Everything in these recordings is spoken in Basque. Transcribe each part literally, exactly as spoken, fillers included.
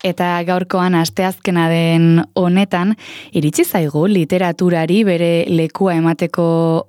Eta gaurkoan asteazkena den honetan, iritsi zaigu literaturari bere lekua emateko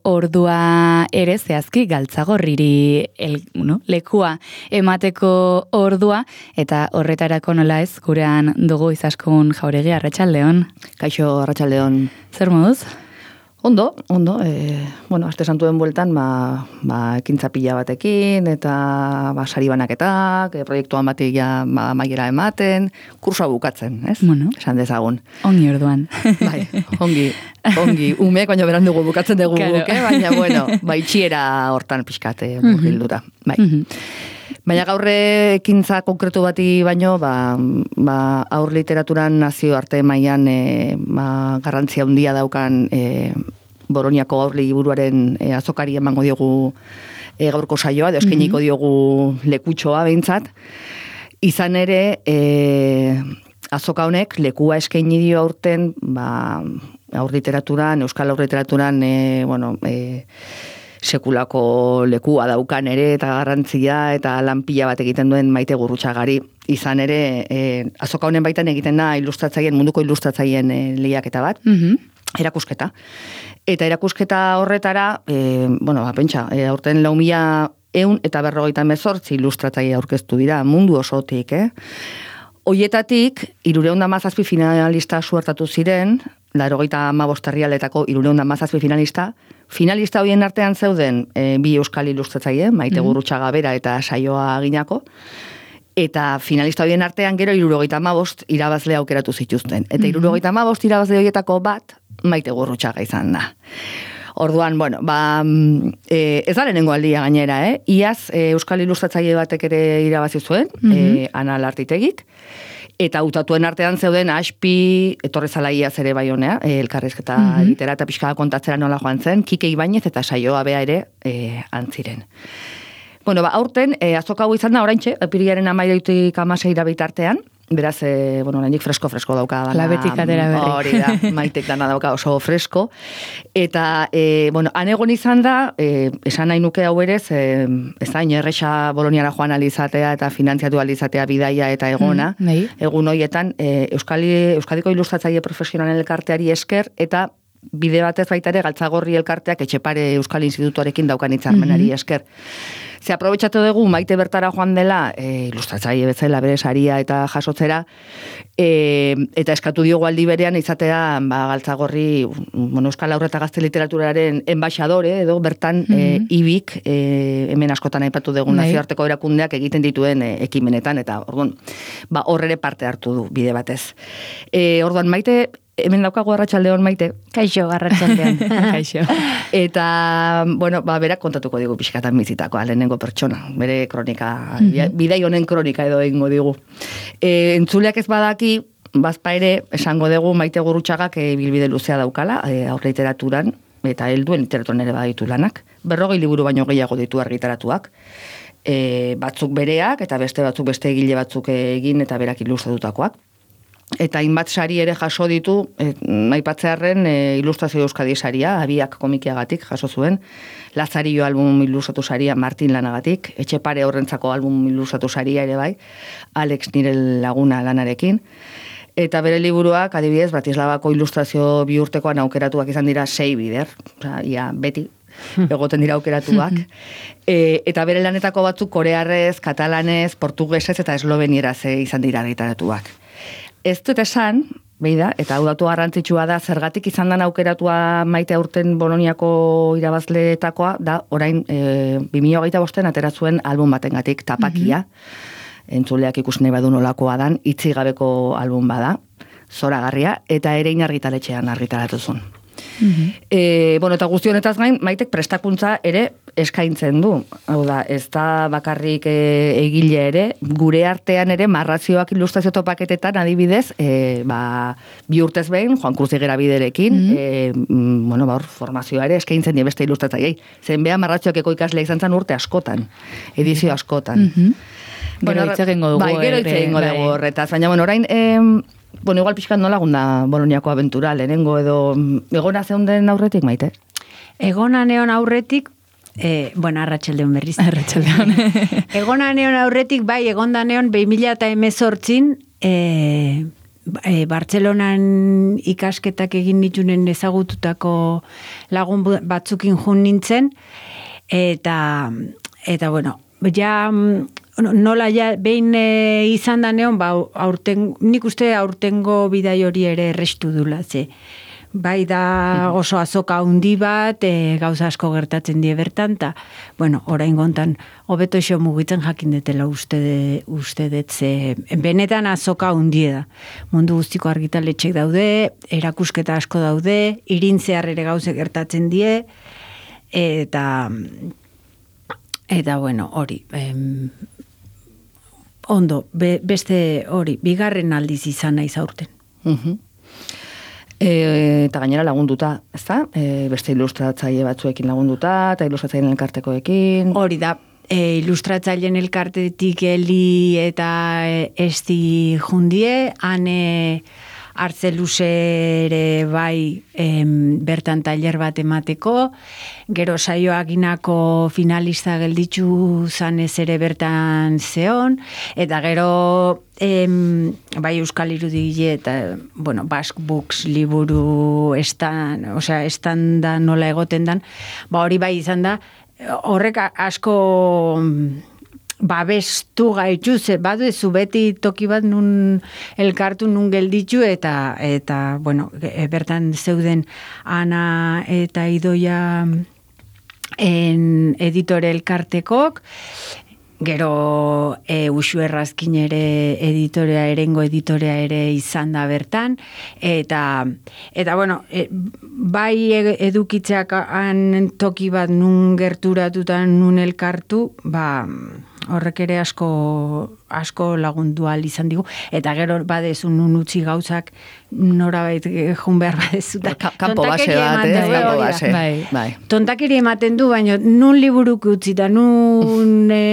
ordua ere zehazki Galtzagorriri el, no, lekua emateko ordua, eta horretarako nola ez gurean dugu Izaskun Jauregi. Arratsaldeon. Kaixo, arratsaldeon. Zer moduz? Ondo, ondo, e, bueno, aste santuen bueltan, ba, ba, ekintza pila batekin, eta ba, sari banaketak, e, proiektuan batik ja, ba, maiera ematen, kursoa bukatzen, ez? Bueno. Esan dezagun. Ongi orduan. Bai, ongi, ongi, umeek baino berandugu bukatzen dugu Claro. guk, eh? Baina, bueno, ba, itxiera hortan pixkate murgilduta, bai. Baina gaurre ekintza konkretu bati baino, ba, ba, aur literaturan nazioarte mailan e, ba, garrantzia handia daukan e, Boroniako aur liburuaren e, azokari emango diogu e, gaurko saioa, edo eskainiko diogu lekutxoa behintzat. Izan ere, e, azoka honek lekua eskaini dio aurten, ba, aur literaturan, euskal aur literaturan, e, bueno, e, sekulako lekua daukan ere, eta garrantzia, eta lanpila bat egiten duen Maite Gurrutxagari. Izan ere, e, azoka honen baitan egiten da ilustratzaien, munduko ilustratzaien e, lehiaketa bat, erakusketa. Eta erakusketa horretara, e, bueno, ba, pentsa, e, aurten lau mila eun eta berrogeita hemezortzi ilustratzaile aurkeztu dira, mundu osotik, eh? Hoietatik, hirureun eta hamazazpi finalista suertatu ziren, laurogeita hamabost herrialdetako hirureun eta hamazazpi finalista. Finalista horien artean zeuden e, bi euskal ilustratzaile, Maite Gurrutxaga bera eta Saioa Ginako, eta finalista horien artean gero hirurogeita hamabost irabazle aukeratu zituzten. Eta hirurogeita hamabost irabazle horietako bat Maite Gurrutxaga izan da. Orduan, bueno, ba, e, ez da lehenengo aldia gainera, eh? Iaz e, euskal ilustratzaile batek ere irabazi zuen, e, Ana Lartitegik, eta hautatuen artean zeuden Aspi, etorri zala iaz ere bai honea, e, elkarrizketa litera eta pixka kontatzera nola joan zen, Kike Ibañez eta Saioa bea ere e, antziren. Bueno, ba, aurten, e, azoka hau izan da, oraintxe, apirilaren amaireutik amaseira bitartean, beraz, e, bueno, oraindik fresko-fresko dauka. Labetik atera berri. Hori da, Maitek dana dauka oso fresko. Eta, e, bueno, anegon izan da, e, esan nahi nuke hau ere, e, ez da, inerresa Boloniara joan alizatea eta finantziatu alizatea bidaia eta egona. Mm, egun horietan, e, Euskali, Euskadiko ilustratzaile profesionalen elkarteari esker, eta bide batez baita ere Galtzagorri elkarteak Etxepare Euskal Institutuarekin daukan hitzarmenari esker. Ze aprobetxatu dugu Maite bertara joan dela, e, ilustratzaile bezala bere saria eta jasotzera, e, eta eskatu diogu aldi berean izatea ba, Galtzagorri, bueno, Euskal Haur eta Gazte Literaturaren enbaixadore, edo bertan e, ibik, e, hemen askotan aipatu dugu nazioarteko erakundeak egiten dituen e, ekimenetan, eta orduan, ba, horre parte hartu du bide batez. E, orduan, Maite, hemen daukago arratsaldeon Maite. Kaixo, arratsaldeon. Kaixo. Eta, bueno, ba, berak kontatuko digu pixkatan bizitakoa, lehenengo pertsona, bere kronika, bidai honen kronika edo egingo digu. E, entzuleak ez badaki, bazpa ere, esango dugu Maite Gurrutxagak e, bilbide luzea daukala, e, aur literaturan, eta helduen literaturan ere baditu lanak. Berrogei liburu baino gehiago ditu argitaratuak. E, batzuk bereak, eta beste batzuk beste egile batzuk egin, eta berak ilustratutakoak. Eta hainbat sari ere jaso ditu, e, aipatzearren e, ilustrazio Euskadi saria, abiak komikiagatik jaso zuen, Lazarillo album ilustratu saria Martin Lanagatik, Etxepare horrentzako album ilustratu saria ere bai, Alex nire laguna lanarekin, eta bere liburuak, adibidez, Bratislavako ilustrazio bihurtekoan aukeratuak izan dira sei bider, oza, ia, beti, egoten dira aukeratuak, e, eta bere lanetako batzuk korearrez, katalanez, portugesez eta eslovenieraz izan dira argitaratuak. Ez dut esan, beida, eta hau datu garrantzitsua da, zergatik izan den aukeratua Maite aurten Boloniako irabazleetakoa, da, orain, e, bi mila hogeita bosten atera zuen album batengatik, Tapakia, entzuleak ikusi nahi badu nolakoa dan, itzi gabeko album bada, zoragarria, eta ere inargitaletxean argitaratu zuen. E, bueno, eta guzti honetaz gain, Maitek prestakuntza ere eskaintzen du. Hau da, ez da bakarrik e, egile ere, gure artean ere marrazioak ilustrazio topaketetan adibidez, e, ba, bi urtez behin, Juan Cruz Higuera biderekin, mm -hmm. e, bueno, ba, formazioa ere eskaintzen die beste ilustratzaileei. Zen beha marrazioak eko ikaslea izan zen urte askotan, edizio askotan. Mm -hmm. Bueno, gero hitz egingo dugu. Bai, gero hitz egingo dugu horretaz, baina, bueno, orain, em, bueno, igual pixkat nola gunda Boloniako abentura, lehenengo edo, egona zeunden aurretik, Maite? Egona neon aurretik, E, bueno, arratsaldeon berriz. Arratsaldeon. Egona neon aurretik, bai, egonda neon, behi mila eta emezortzin, e, e, Bartzelonan ikasketak egin nitunen ezagututako lagun batzukin jun nintzen, eta, eta bueno, ja, nola ja, behin e, izan da neon, ba, aurten, nik uste aurtengo bidai hori ere errestu dula, ze. Bai da oso azoka handi bat, e, gauza asko gertatzen die bertan, eta, bueno, orain gontan, hobeto iso mugitzen jakin detela uste, de, uste dut, ze, benetan azoka handi da. Mundu guztiko argitaletxek daude, erakusketa asko daude, irintzear ere gauze gertatzen die, eta, eta bueno, hori, em, ondo, be, beste hori, bigarren aldiz izan naiz aurten. Mhm. E, eta gainera lagunduta, ezta? E, beste ilustratzaile batzuekin lagunduta, eta ilustratzaileen elkartekoekin. Hori da, e, ilustratzaileen elkartetik Eli eta e, Esti jundie, ane Artzeluzere bai em, bertan tailer bat emateko, gero saioaginako finalista gelditzu zanez ere bertan zeon, eta gero em, bai Euskal Irudile eta, bueno, Basque Books liburu estan, osea, estanda nola egoten dan, ba hori bai izan da, horrek asko babestu gaitu, ze baduzu beti toki bat nun elkartu nun gelditzu, eta, eta bueno, e, bertan zeuden Ana eta Idoia en editore elkartekok, gero e, Uxu Errazkin ere editorea, erengo editorea ere izan da bertan, eta, eta bueno, e, bai edukitzeak han toki bat nun gerturatutan nun elkartu, ba, horrek ere asko asko lagundu ahal izan digu, eta gero badezu nun utzi gauzak norabait jun behar badezuta. Kampo base bat, ez? Kampo base. Bai. Bai. Tontakeri ematen du, baina nun liburuk utzi da, nun e,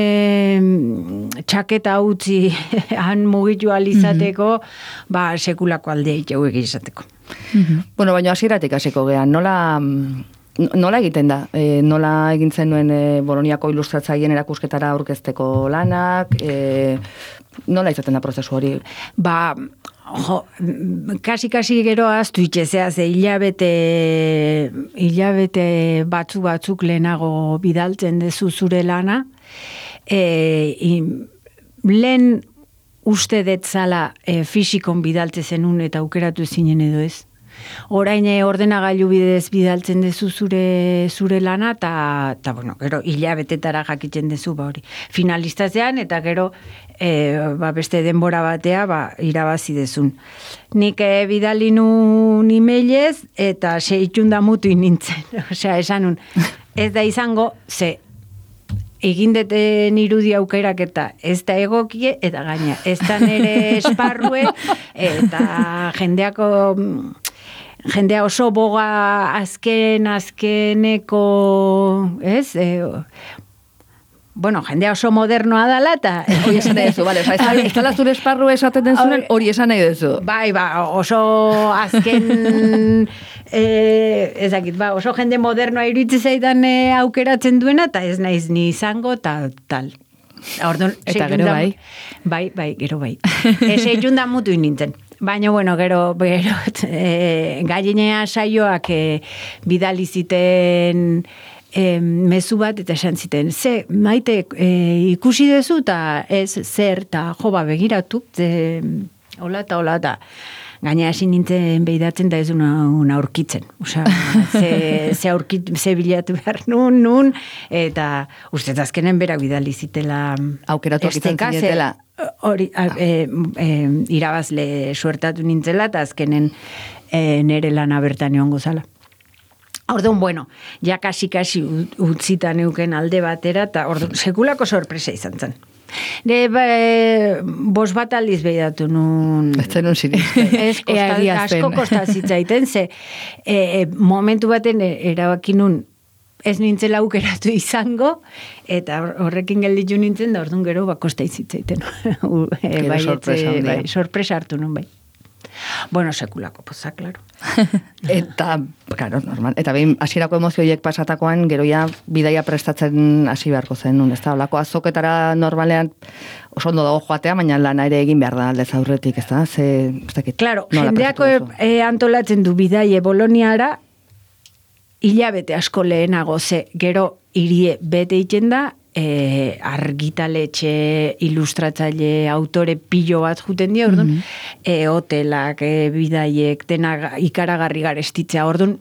txaketa utzi han mugitu ahal izateko, mm-hmm. ba, sekulako aldea itxauek izateko. Mm-hmm. Bueno, baina hasieratik hasiko gean, nola... Nola egiten da? E, nola egin zenuen e, Boloniako ilustratzaien erakusketara aurkezteko lanak? E, nola izaten da prozesu hori? Ba, jo, kasi-kasi gero aztu itxezea, ze hilabete, hilabete batzu batzuk lehenago bidaltzen dezu zure lana. E, in, lehen uste detzala e, fisikon bidaltze zenun eta aukeratu zinen edo ez. Orain ordenagailu bidez bidaltzen dezu zure zure lana, eta, eta bueno, gero hilabetetara jakitzen dezu, ba hori, finalistazean, eta gero e, ba, beste denbora batea ba, irabazi dezun. Nik e, bidali nun emailez, eta seitxunda mutu nintzen. Osea, esanun, ez da izango, ze, egin deten irudi aukerak eta ez da egokie, eta gaina, ez da nere esparrue, eta jendeako... Jendea oso boga azken, azkeneko, ez? E, bueno, jendea oso modernoa dala, eta... Hori esan nahi duzu, bale, oza, ez tala zure esparru esaten den zuen, hori esan nahi duzu. Bai, ba, oso azken, e, ezakit, ba, oso jende modernoa iritzi zaidan e, aukeratzen duena, eta ez naiz ni izango, eta tal. Ordon, eta gero bai? Bai, bai, gero bai. Eze jundan mutu nintzen. Baina, bueno, gero, gero e, gaienea saioak e, bidali ziten e, mezu bat, eta esan ziten, ze, maite, e, ikusi dezu, eta ez zer, eta jo, ba, begiratu, ze, hola eta hola, eta gaina hasi nintzen behidatzen, da ez una, una aurkitzen. Osea, ze, ze, aurkit, ze bilatu behar nun, nun, eta uste azkenen berak bidali zitela aukeratu izan zinetela. Hori, e, e, irabazle suertatu nintzela, eta azkenen e, nere lana bertan egon gozala. Orduan, bueno, ja kasi-kasi utzita neuken alde batera, eta orduan, sekulako sorpresa izan zen. De, ba, e, bos bat aldiz behidatu nun... Ez zenun ziren. Ez, kosta, asko kostazitzaiten, ze e, e, momentu baten erabaki nun ez nintzela aukeratu izango, eta horrekin gelditu nintzen, da orduan gero bakosta izitzaiten. e, bai, sorpresa, bai, sorpresa hartu nun, bai. Bueno, sekulako poza, klaro. Eta, claro, normal. Eta behin, hasierako emozioiek pasatakoan, geroia bidaia prestatzen hasi beharko zen, nun, ez da, olako azoketara normalean oso ondo dago joatea, baina lana ere egin behar da aldez aurretik, ez da, ze, ez dakit. Claro, jendeako e, antolatzen du bidaie Boloniara, hilabete asko lehenago, ze, gero irie bete iten da, e, argitaletxe, ilustratzaile, autore pilo bat juten dira, orduan, mm-hmm. e, hotelak, e, bidaiek, dena ikaragarri garestitzea, orduan,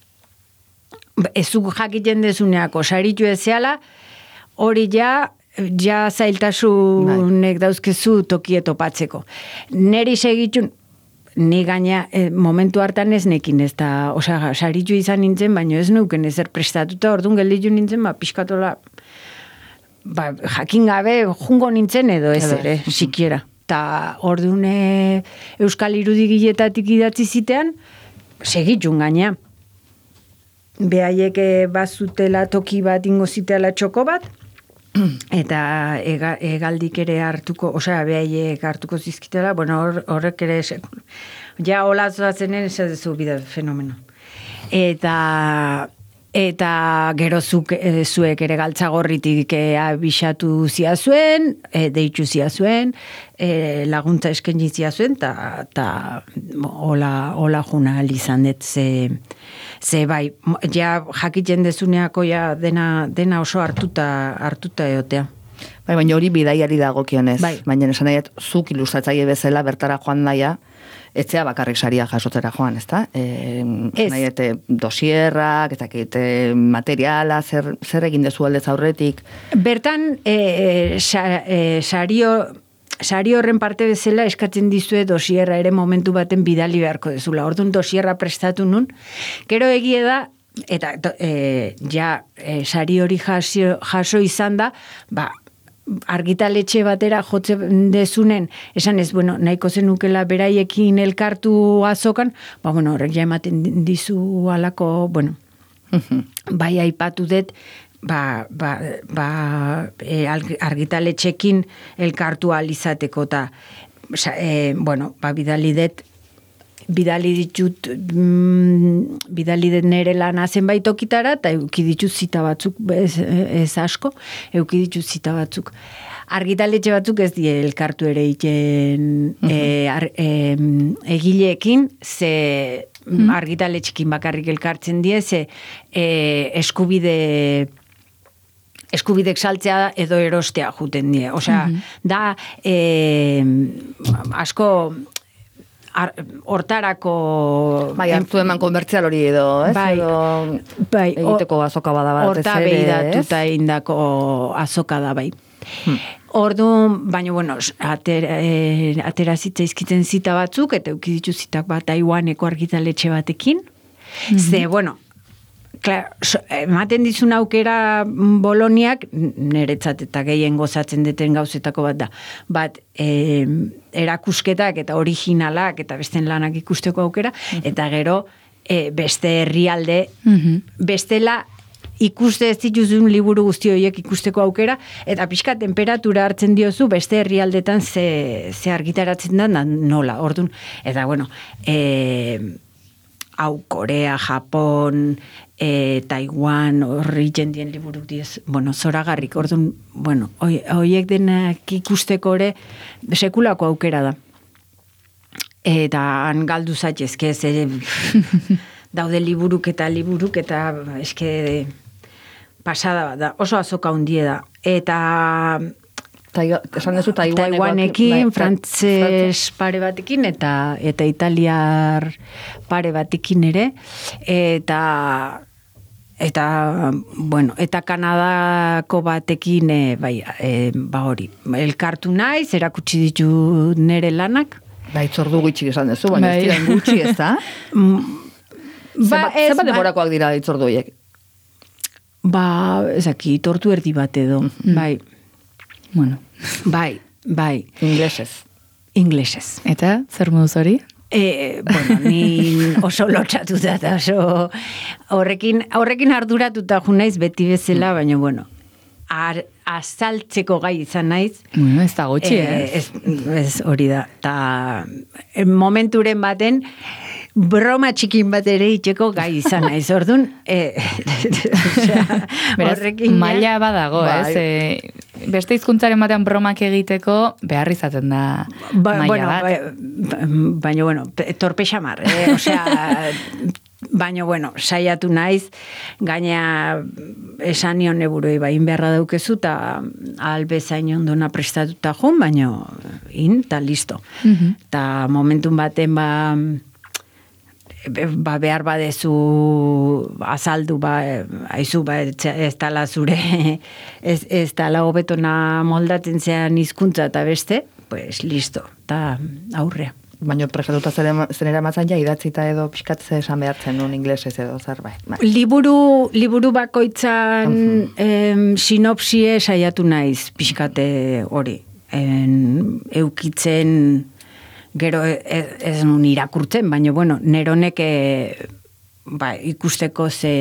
ezuk jakiten dezuneako, saritu ezeala, hori ja, ja zailtasunek dauzkezu tokie topatzeko. Neri segitxun, ni gaina eh, momentu hartan ez nekin, ez da, osea, saritu izan nintzen, baina ez neuken ezer prestatuta, orduan gelditu nintzen, ba, pixkatola, ba, jakin gabe, jungo nintzen edo ez ere, sikiera. Ta orduan e, Euskal Irudigiletatik idatzi zitean, segitxun gaina. Behaiek bazutela toki bat ingo ziteala txoko bat, eta ega, egaldik ere hartuko, osea, behaiek hartuko zizkitela, bueno, hor, horrek ere, ja olazoatzenen esadezu bida fenomeno. Eta, eta gero zuk, e, zuek ere galtzagorritik e, abisatu ziazuen, e, deitu ziazuen, e, laguntza eskaini ziazuen, eta ta, hola, hola juna izan dut, ze... Ze bai, ja jakiten dezuneako ja dena, dena oso hartuta, hartuta eotea. Bai, baina hori bidaiari dagokionez. Bai. Baina esan nahiet, zuk ilustratzaile bezala bertara joan daia, etzea bakarrik saria jasotzera joan, ezta? E, ez. Nahiet, dosierrak, ezakit, materiala, zer, zer egin dezu aldez aurretik? Bertan, e, sa, e, sario... Sari horren parte bezala eskatzen dizue dosierra ere momentu baten bidali beharko dezula. Orduan dosierra prestatu nun. Gero egie da, eta e, ja e, sari hori jaso, jaso izan da, ba, argitaletxe batera jotze dezunen, esan ez, bueno, nahiko zenukela beraiekin elkartu azokan, ba, bueno, horrek ja ematen dizu alako, bueno, bai aipatu dut, ba, ba, ba e, argitaletxekin elkartu alizateko eta e, bueno, ba, bidali det bidali ditut mm, bidali det nere lana zenbait tokitara eta euki ditut zita batzuk ez, ez asko, euki ditut zita batzuk argitaletxe batzuk ez die elkartu ere iten uh-huh. e, ar, e, egileekin ze uh-huh. argitaletxekin bakarrik elkartzen die ze e, eskubide eskubidek saltzea edo erostea juten die. Osea, mm-hmm. da e, asko hortarako... Bai, hartu eman konbertzial hori edo, ez? Bai, edo bai, egiteko azoka bada bat. Horta behidatuta indako azoka da, bai. Hmm. Orduan, baina, bueno, atera, e, atera zitzaizkiten zita batzuk, eta eukiditu zitak bat Taiwaneko argitaletxe batekin. Mm-hmm. Ze, bueno, Klar, so, ematen dizun aukera Boloniak, niretzat eta gehien gozatzen deten gauzetako bat da. Bat, e, erakusketak eta originalak eta besten lanak ikusteko aukera, mm-hmm. eta gero e, beste herrialde, mm-hmm. bestela ikuste ez dituzun liburu guzti horiek ikusteko aukera, eta pixka temperatura hartzen diozu beste herrialdetan ze, ze argitaratzen da, nola, orduan. Eta, bueno, e, hau Korea, Japon, e, Taiwan, horri jendien liburuk diez, bueno, zoragarrik, orduan, bueno, horiek denak ikusteko ere sekulako aukera da. Eta han galdu zaitezke, ze daude liburuk eta liburuk, eta eske pasada bat da, oso azoka hundie da. Eta... Esan dezu Taiwanekin, Taiwanekin, frantzes pare batekin eta eta italiar pare batekin ere eta eta bueno, eta Kanadako batekin e, bai, e, ba hori, elkartu naiz, erakutsi ditu nere lanak. Ba, itzordu gutxi esan dezu, baina ez dira gutxi, ez da? Ba, ez, Zer bat demorakoak dira itzordu horiek? Ba, ezaki, tortu erdi bat edo, mm. bai. Bueno. Bai, bai. Inglesez. Inglesez. Eta, zer moduz hori? E, bueno, ni oso lotxatuta eta oso horrekin, horrekin arduratuta junaiz beti bezala, baina bueno, ar, azaltzeko gai izan naiz. Bueno, ez da gutxi, eh? Ez, ez hori da. Ta momenturen baten, broma txikin bat ere itxeko gai izan naiz. Orduan, eh, horrekin maila badago, bai. Ez? E, beste hizkuntzaren batean bromak egiteko behar izaten da ba, maila bueno, bat. Ba, baina, bueno, torpe xamar, eh? Osea, baina, bueno, saiatu naiz, gaina esan nion neburoi bain beharra daukezu, eta albezain ondona prestatuta jun, baina in, eta listo. Eta uh-huh. momentun baten, ba, ba behar badezu azaldu, ba, aizu, ba, ez tala zure, ez, ez tala hobetona moldatzen zean hizkuntza eta beste, pues listo, eta aurrea. Baina prestatuta zenera matzan ja, idatzita edo pixkatze esan behartzen nun inglesez edo zerbait. Bai. Liburu, liburu bakoitzan uh-huh. em, sinopsie saiatu naiz pixkate hori. En, eukitzen gero ez, ez nun irakurtzen, baina bueno, neronek ba, ikusteko ze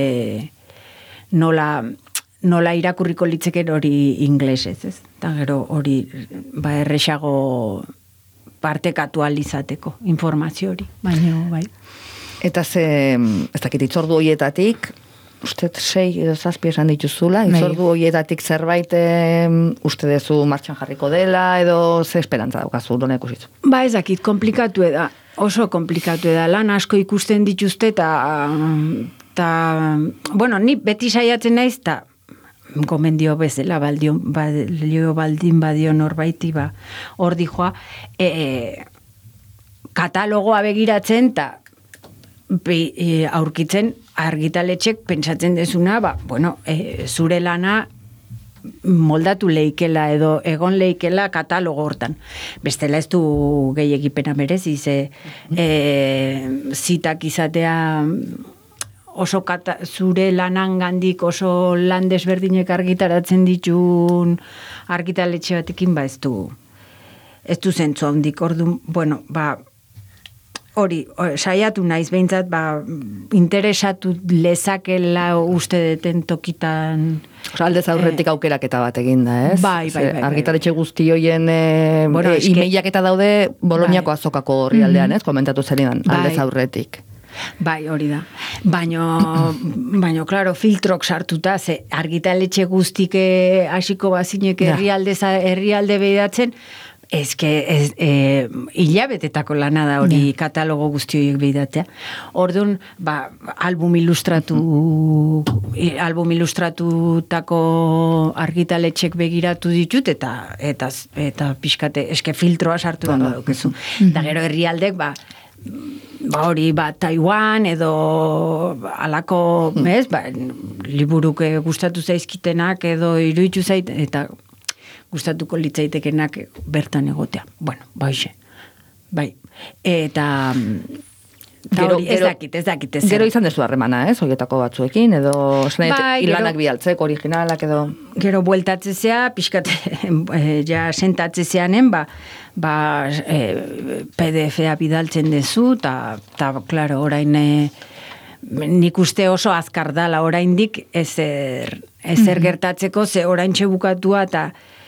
nola, nola irakurriko litzeken hori inglesez, ez? Eta gero hori ba, erresago partekatu alizateko informazio hori, baina bai. Eta ze, ez dakit, itzordu hoietatik, uste sei edo zazpi esan dituzula, itzordu hoietatik zerbait uste dezu martxan jarriko dela, edo ze esperantza daukazu, dona ikusitzu? Ba ez dakit, komplikatu eda, oso komplikatu eda, lan asko ikusten dituzte, eta, ta, bueno, ni beti saiatzen naiz, eta gomendio bezala baldio, baldio baldin badio norbaiti ba, hor dijoa, e, katalogoa begiratzen, eta e, aurkitzen argitaletxek pentsatzen dezuna, ba, bueno, e, zure lana moldatu leikela edo egon leikela katalogo hortan. Bestela ez du gehiagipena merezi, ze e, zitak izatea oso kata, zure lanan gandik oso lan desberdinek argitaratzen ditun argitaletxe batekin, ba ez du ez du zentzu handik, orduan, bueno, ba hori, saiatu naiz behintzat, ba interesatu lezakela uste deten tokitan. Osa, aldez aurretik eh, aukeraketa bat egin da, ez? Bai, bai, bai. Argitaletxe guzti hoien e, bueno, e, imeiak eta daude Boloniako bai. Azokako horri aldean, ez? Komentatu zenidan, bai. Aldez aurretik. Bai, hori da. Baino, baino, klaro, filtrok sartuta, ze argitaletxe guztik hasiko bazinek herrialde, herrialde behidatzen, ezke, ez, e, hilabetetako lana da hori ja. Katalogo guzti horiek behidatzea. Orduan, ba, album ilustratu, album ilustratutako argitaletxek begiratu ditut, eta, eta, eta pixkate, eske filtroa sartu da daukezu. Eta gero herrialdek, ba, ba hori, ba, Taiwan edo alako, ez, ba, liburuk gustatu zaizkitenak edo iruditu zait, eta gustatuko litzaitekenak bertan egotea. Bueno, baixe. Bai. Eta gero, hori, ez dakit, ez dakit. Ez gero izan dezu harremana, ez, horietako batzuekin, edo bai, ilanak bialtzek, originalak, edo... Gero bueltatzezea, pixkat, ja sentatzezeanen, ba, ba e, P D F-a bidaltzen dezu, eta, klaro, orain, e, nik uste oso azkar dala, oraindik ezer, ezer mm-hmm. gertatzeko, ze orain txebukatua, eta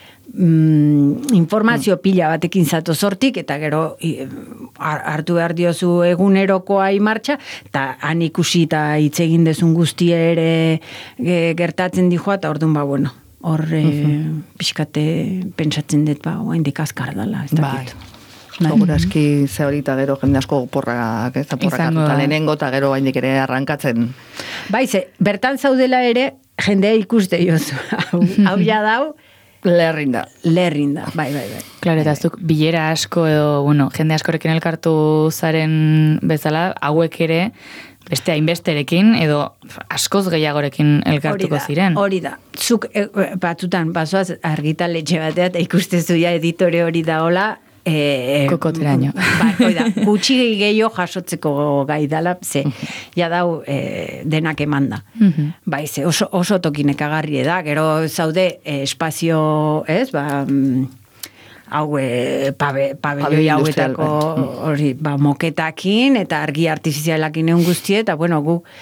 mm, informazio pila batekin zato sortik, eta gero i, hartu behar diozu egunerokoa imartxa, eta han ikusi eta hitz egin dezun guztia ere e, gertatzen dijoa, eta orduan ba, bueno, hor uh-huh. pixkate pentsatzen dut, ba, oaindik azkar dala, ez dakit. Bai. Segurazki ze hori eta gero jende asko porrak, ez da porrak hartuta lehenengo, eta gero oaindik ere arrankatzen. Bai, ze, bertan zaudela ere, jendea ikuste jozu. Hau ja dau, Lerrinda. Lerrinda, bai, bai, bai. Klaro, eta azuk bilera asko edo, bueno, jende askorekin elkartu zaren bezala, hauek ere, beste hainbesterekin, edo askoz gehiagorekin elkartuko ziren. Hori da, zuk e, batzutan, bazoaz argitaletxe batea, eta ikustezu ja editore hori da hola, E, kokoteraino. Bai, hoi da, gutxi gehiago jasotzeko gai dala, ze, ja dau e, denak emanda. Uh-huh. Bai, ze, oso, oso tokinek agarri da, gero zaude e, espazio, ez, ba, hau, e, pabe, pabelloi hauetako, hori, ba, moketakin, eta argi artifizialakin egun guztie, eta, bueno, gu,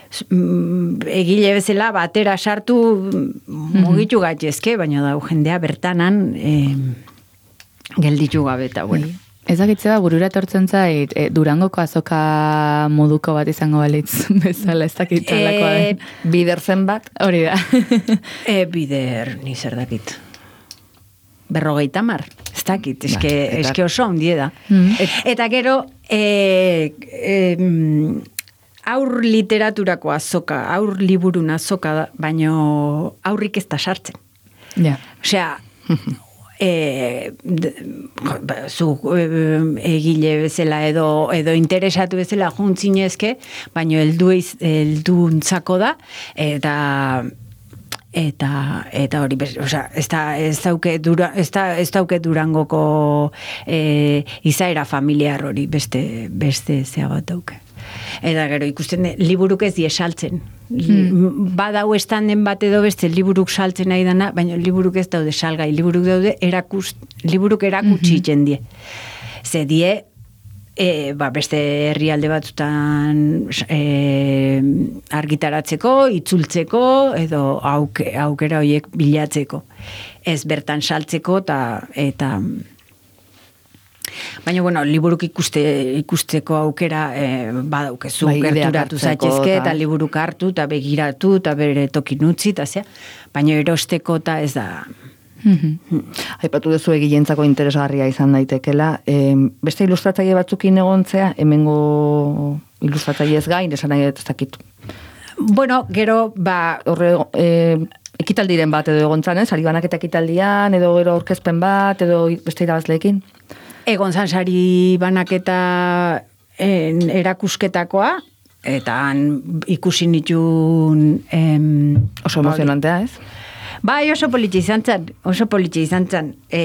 egile bezala batera sartu mugitu gaitezke, baina da jendea bertanan e, gelditu gabe eta bueno. Ez dakitzea, burura etortzen zait, e, Durangoko azoka moduko bat izango balitz bezala, ez dakit talakoa den. E, bider zen bat? Hori da. e, bider, ni zer dakit. Berrogeita mar, ez dakit, eske, ba, eske oso ondie da. Mm. Et, eta gero, e, e, aur literaturako azoka, aur liburun azoka da, baino aurrik ez da sartzen. Ja. Osea, E, de, ba, zu e, egile bezala edo, edo interesatu bezala juntzinezke, baino helduntzako da, eta eta eta hori, osea, ez da ez dauke dura, ez da ez dauke Durangoko e, izaera familiar hori beste beste zea bat dauke. Eta gero ikusten de, liburuk ez die saltzen. Hmm. Badau estanden bat edo beste liburuk saltzen nahi dana, baina liburuk ez daude salgai, liburuk daude erakust, liburuk erakutsi mm-hmm. die. Ze die, e, ba, beste herrialde batzutan e, argitaratzeko, itzultzeko, edo auke, aukera horiek bilatzeko. Ez bertan saltzeko ta, eta... Baina, bueno, liburuk ikuste, ikusteko aukera e, badaukezu, bai, gerturatu zaitezke, eta liburuk hartu, eta begiratu, eta bere tokin utzi, eta zea, baina erosteko eta ez da... Mm-hmm. Aipatu duzu egilentzako interesgarria izan daitekela, e, beste ilustratzaile batzukin egontzea, hemengo ilustratzailez gain, esan nahi ez dakit. Bueno, gero, ba... Horre, e, ekitaldiren bat edo egontzan, ez? Ari banaketa ekitaldian, edo gero aurkezpen bat, edo beste irabazleekin? Egon zansari banaketa en, erakusketakoa, eta han ikusi nituen... Em, oso emozionantea, ez? Bai, oso politxe izan zan, oso politxe izan zan. E,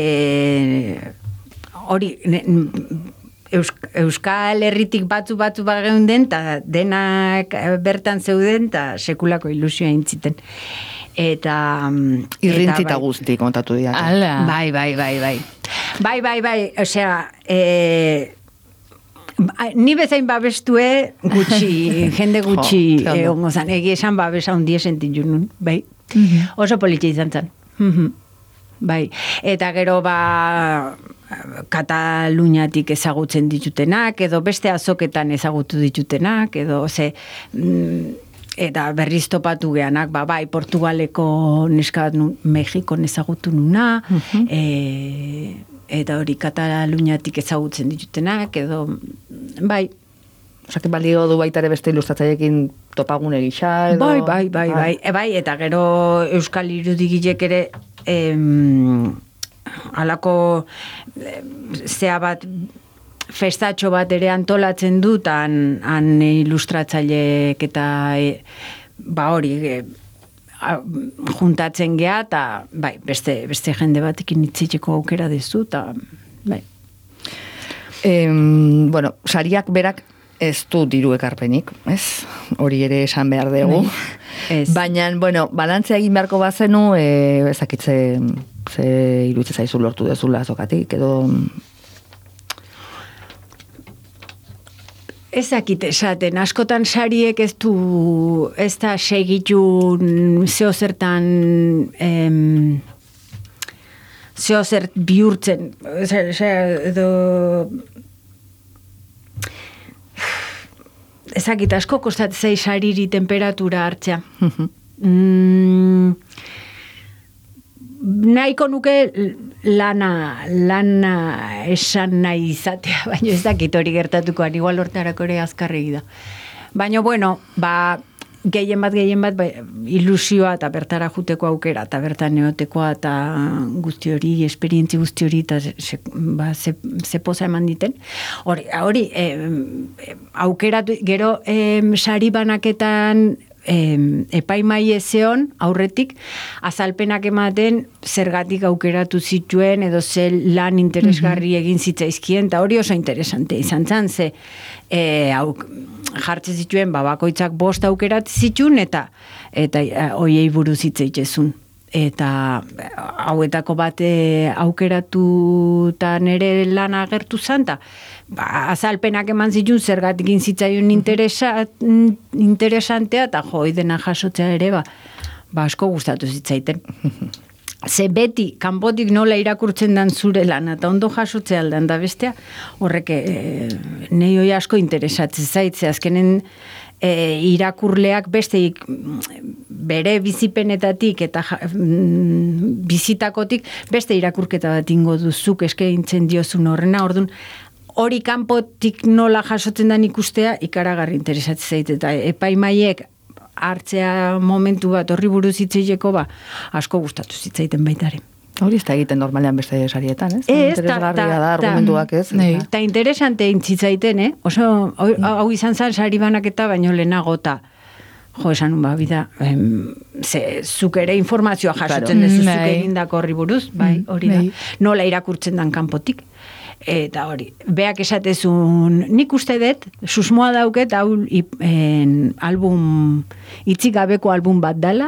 hori, ne, Eusk, Euskal Herritik batzu batzu bageunden, eta denak bertan zeuden, eta sekulako ilusioa intziten. Eta... Irrintzita bai, guzti kontatu dira. Bai, bai, bai, bai. Bai, bai, bai, osea, e, ni bezain babestue gutxi, jende gutxi jo, egongo zan, egi esan babesa hundie sentitu nun, bai. Mm-hmm. Oso politxe izan zan. Mm-hmm. Bai, eta gero ba Kataluniatik ezagutzen ditutenak, edo beste azoketan ezagutu ditutenak, edo ze... Mm, eta berriz topatu geanak, ba, bai, Portugaleko neska nun, Mexikon ezagutu nuna, uh-huh. e, eta hori Kataluniatik ezagutzen ditutenak, edo, bai. Osak, balio du baita ere beste ilustratzailekin topagune gisa, edo... Bai, bai, bai, bai, e, bai, eta gero Euskal irudigilek ere, em, alako zea bat, festatxo bat ere antolatzen dut, han, han ilustratzaileek eta e, ba hori e, a, juntatzen geha, eta bai, beste, beste jende batekin hitzitzeko aukera dezu, eta bai. Em, bueno, sariak berak ez du diru ekarpenik, ez? Hori ere esan behar dugu. Ez. Baina, bueno, balantzea egin beharko bazenu, e, ezakitze ze iruditza zaizu lortu dezula azokatik, edo... Ezakit esaten, askotan sariek ez du, ez da segitun zeo zertan, em, zeo zert bihurtzen, edo, ezakit asko kostatzei sariri temperatura hartzea. mm, nahiko nuke lana, lana esan nahi izatea, baina ez dakit hori gertatukoan, igual hortarako ere azkarregi da. Baina, bueno, ba, gehien bat, gehien bat, ba, ilusioa eta bertara juteko aukera, eta bertan neotekoa, eta guzti hori, esperientzi guzti hori, eta ze, ba, ze, ze poza eman diten. Hori, hori eh, aukeratu, gero eh, sari banaketan, E, epaimai ezeon aurretik azalpenak ematen zergatik aukeratu zituen edo ze lan interesgarri egin zitzaizkien, eta hori oso interesante izan zan, ze e, auk, jartzen zituen babakoitzak bost aukerat zituen eta eta hoiei buruz hitz eitezun. eta hauetako bate aukeratu eta nire lan agertu zanta, ba, azalpenak eman zitun zergatik inzitzaion interesa, interesantea, eta jo, dena jasotzea ere, ba, ba asko gustatu zitzaiten. Ze beti, kanpotik nola irakurtzen dan zure lan, eta ondo jasotzea aldan da bestea, horrek e, nahi hoi asko interesatzen zaitze, azkenen e, irakurleak beste bere bizipenetatik eta ja, mm, bizitakotik beste irakurketa bat ingo duzuk eskaintzen diozun horrena, orduan, hori kanpotik nola jasotzen dan ikustea ikaragarri interesatzen zaite, eta epaimaiek hartzea momentu bat horri buruz hitzeileko ba, asko gustatu zitzaiten baitare. Hori ez da egiten normalean beste sarietan, ez? Ez, interesgarria da argumentuak, ez? Eta interesante intzitzaiten, eh? Oso, hau izan zan sari banaketa, baino lehenago ta, jo, esan ba, bida, em, ze, zuk ere informazioa jasotzen dezu zuk egindako horri buruz, bai, hori da. Nola irakurtzen dan kanpotik. Eta hori, beak esatezun, nik uste dut, susmoa dauket, hau en, album, itzik gabeko album bat dala,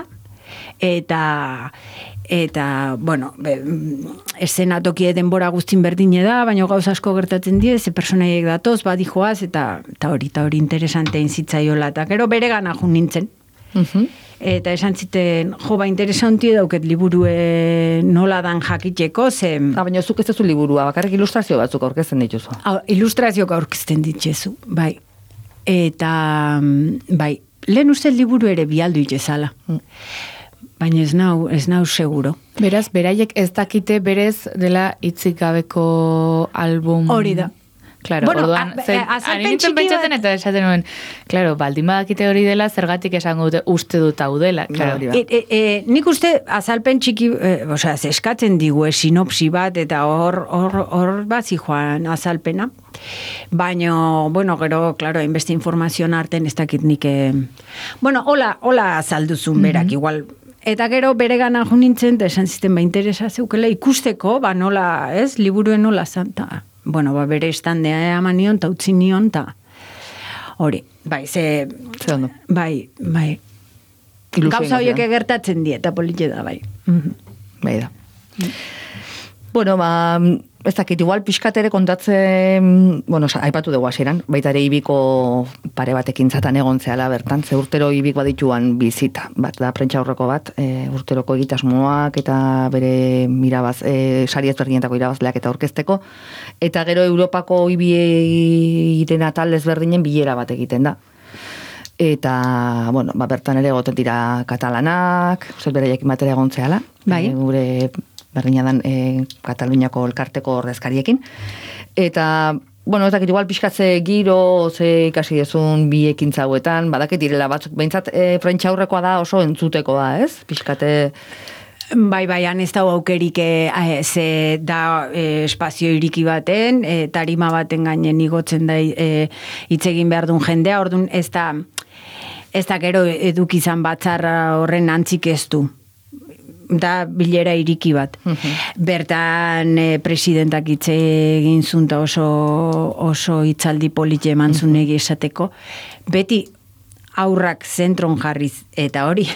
eta, eta, bueno, be, eszenatokie denbora guztin berdine da, baina gauz asko gertatzen die, ze personaiek datoz, badi joaz, eta, eta hori, eta hori interesante inzitzaiola, eta gero bere gana jun nintzen. Uh-huh. Eta esan ziten, jo, ba, interesanti dauket liburue nola dan jakiteko, ze... Ha, baina zuk ez duzu liburua, bakarrik ilustrazio batzuk aurkezten dituzu. Ilustrazioak aurkezten ditzezu, bai. Eta, bai, lehen uste liburu ere bialdu itezala. Mm. Baina ez nau, ez nau seguro. Beraz, beraiek ez dakite berez dela hitzik gabeko album... Hori da. Claro, bueno, orduan, harintzen pentsatzen eta esaten nuen, claro, baldin badakite hori dela, zergatik esango dute uste dut hau dela. Claro. E, e, e, nik uste azalpen txiki, e, osea, eskatzen digu, e, sinopsi bat, eta hor, hor, hor bat zijoan azalpena. Baina, bueno, gero, claro, hainbeste informazioan arten ez dakit nik, e, bueno, hola, hola azalduzun berak, mm-hmm. igual, eta gero bere gana jo nintzen, eta esan zisten ba interesa zeukela ikusteko, ba nola, ez, liburuen nola zanta. Bueno, ba, bere estandea eman nion, ta utzi nion, ta hori, bai, ze... Ze ondo. Bai, bai. Gauza horiek egertatzen die, eta polite da, bai. Mm-hmm. Bai da. Mm. Bueno, ba, ez dakit, igual pixkatere kontatzen, bueno, aipatu dugu hasieran, baita ere ibiko pare batekin zatan egon zehala bertan, ze urtero ibik badituan bizita, bat da prentsa aurreko bat, e, urteroko egitasmoak eta bere mirabaz, e, sari ezberdinetako irabazleak eta orkesteko, eta gero Europako ibi egiten atal ezberdinen bilera bat egiten da. Eta, bueno, ba, bertan ere goten dira katalanak, zer bereiakin batera egon zehala, bai. E, gure berdina dan e, Kataluniako elkarteko ordezkariekin. Eta, bueno, ez dakit igual pixkatze giro, ze ikasi dezun bi ekintza hauetan, badakit direla batzuk, behintzat e, prentsa aurrekoa da oso entzutekoa, ez? Pixkate... Bai, bai, han ez da aukerik e, ze da e, espazio iriki baten, e, tarima baten gainen igotzen da e, itzegin behar duen jendea, orduan ez da, ez da gero edukizan batzarra horren antzik ez du. Da bilera iriki bat. Uh-huh. Bertan e, presidentak hitz egin zunta oso, oso hitzaldi politxe eman zunegi esateko. Beti aurrak zentron jarriz, eta hori,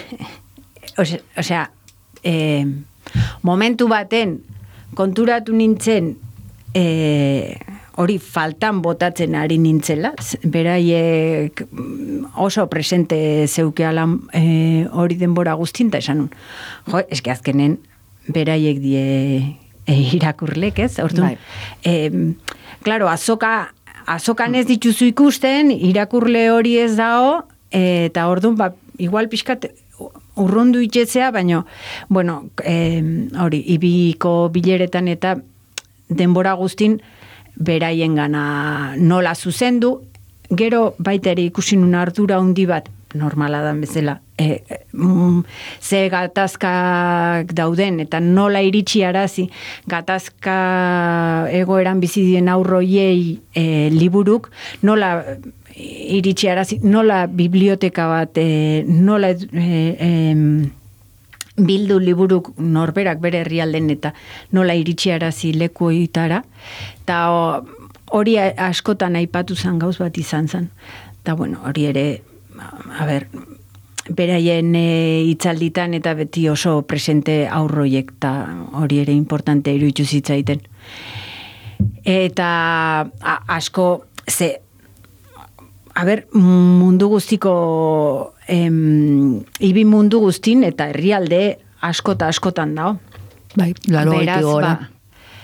osea, e, momentu baten konturatu nintzen e, hori faltan botatzen ari nintzela, beraiek oso presente zeukeala e, hori denbora guztin, eta esan nun, jo, eske azkenen beraiek die e, irakurlek, ez? Orduan, e, claro, azoka, azokan ez dituzu ikusten, irakurle hori ez dago, e, eta orduan, ba, igual pixkat urrundu itxetzea, baina, bueno, e, hori, ibiko bileretan eta denbora guztin, beraien gana nola zuzendu, gero baita ere ikusi nun ardura handi bat, normala da bezala, e, mm, ze gatazkak dauden, eta nola iritsi arazi, gatazka egoeran bizi dien aurroiei e, liburuk, nola iritsi arazi, nola biblioteka bat, e, nola... E, e, bildu liburuk norberak bere herrialden eta nola iritsiarazi lekuoitara, eta hori askotan aipatu zan gauz bat izan zen. Eta bueno, hori ere, a ber, beraien e, itzalditan eta beti oso presente aurroiek eta hori ere importante iruditu zitzaiten. Eta a, asko, ze, a ber, mundu guztiko, em, ibi mundu guztin eta herrialde askota askotan dao. Bai, laro Beraz, gora. ba,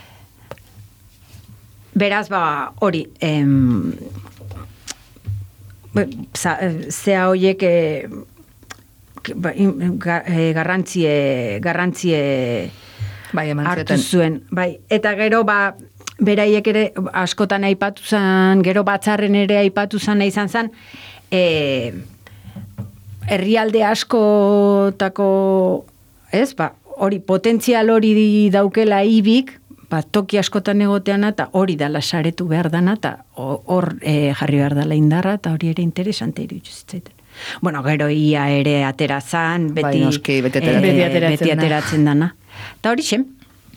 beraz, ba, hori, em, zea horiek e, ba, ga, e, garrantzie, garrantzie bai, hartu zuen. Bai. Eta gero, ba, beraiek ere askotan aipatu zen, gero batzarren ere aipatu zen izan zen, e, herrialde askotako, ez, ba, hori potentzial hori daukela ibik, ba, toki askotan egotean eta hori dala saretu behar dana eta hor e, jarri behar dala indarra eta hori ere interesante iruditu zitzaiten. Bueno, gero ia ere atera zan, beti, bai, noski, beti ateratzen, e, beti ateratzen, beti ateratzen dana. Eta hori xem.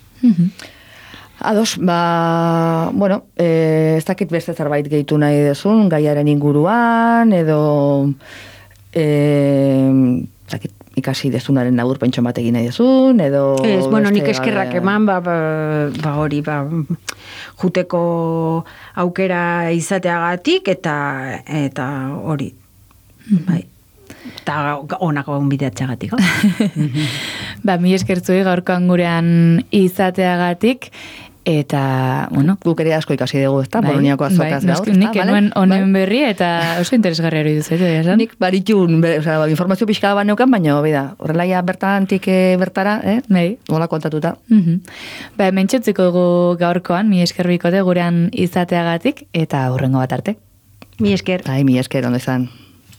Ados, ba, bueno, e, ez dakit beste zerbait gehitu nahi dezun, gaiaren inguruan, edo, e, ez dakit, ikasi dezunaren labur pentson bat egin nahi dezun, edo... Ez, bueno, nik beste, eskerrak ba, eman, ba, ba, ba hori, ba, juteko aukera izateagatik, eta eta hori, bai. Eta onako onbideatxagatik. Ba, mi eskertzuei gaurkoan gurean izateagatik, eta, bueno... Guk ere asko ikasi dugu, ezta? Bai, Boloniako azokaz bai, gaur. nik ezta? enuen Vale? honen berri, eta oso interesgarria hori duzu, esan? Nik baritun, be, o sea, informazio pixka bat neukan, baina, bida, horrelaia bertantik eh, bertara, eh? Bai. Hola kontatuta. Mhm. Ba, mentxotziko dugu gaurkoan, mi eskerbikote gurean izateagatik, eta hurrengo bat arte. Mi esker. Ai, mi esker, ondo izan.